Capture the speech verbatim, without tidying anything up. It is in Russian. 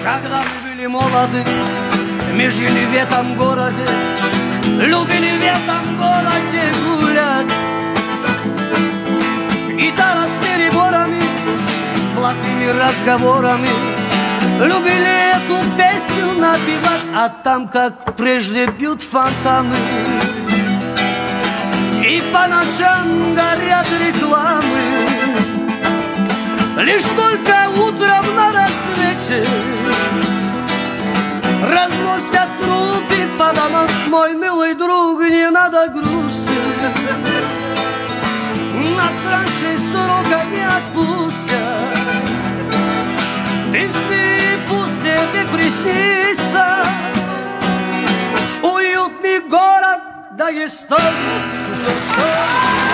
Когда мы были молоды, мы жили в этом городе, любили в этом городе гулять. Гитара с переборами, блатными разговорами, любили эту песню напевать. А там, как прежде, бьют фонтаны, и по ночам горят рекламы. Лишь только утром на рассвете разносят трупы по домам. Мой милый друг, не надо грустить, нас раньше срока не отпустят. Ты спи, пусть тебе приснится уютный город Дагестан.